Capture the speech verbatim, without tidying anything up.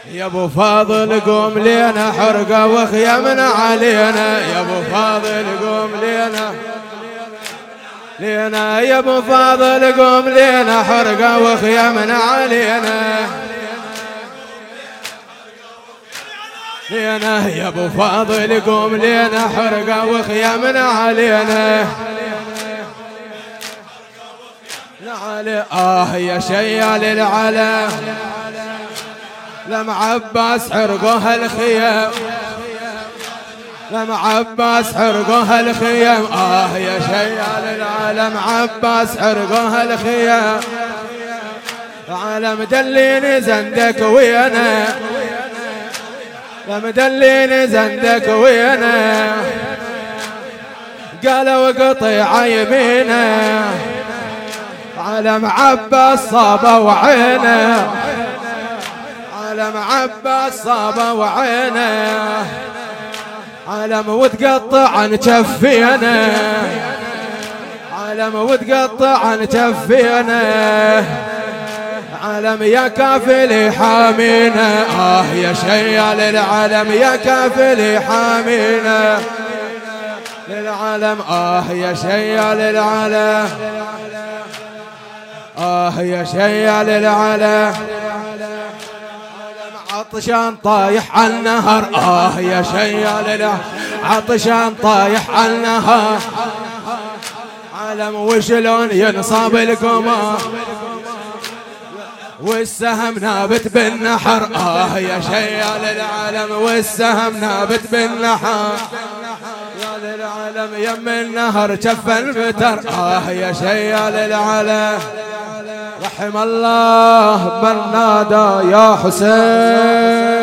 يا ابو فاضل قوم لينا حرقة وخيامنا علينا، يا ابو فاضل قوم لينا لينا، يا ابو فاضل قوم لينا حرقة وخيامنا علينا لينا، يا ابو فاضل قوم لينا حرقة وخيامنا علينا علي. آه يا شيال العلا لم عباس حرقوها الخيام، لم عباس حرقوها الخيام. آه يا شيال العالم عباس حرقوها الخيام. عالم دليني زندك وينا، لم دليني زندك وينا، قالوا قطيع يمينه، عالم عباس صابه وعينه، عالم عباس صابه وعينه، عالم وتقطع عن كفينا، عالم وتقطع عن كفينا، عالم يا كافل حامينا. آه يا شيال العالم يا كافل حامينا للعالم. آه يا شيال العالم، آه يا شيال العالم، عطشان طايح على النهر. آه يا شيال العالم عطشان طايح على النهر، عالم وشلون ينصاب القمر والسهم نابت بالنحر. آه يا شيال العالم والسهم نابت بالنحر، يا للعالم يم النهر جف البتر. آه يا شيال العالم رحم الله من نادى يا حسين.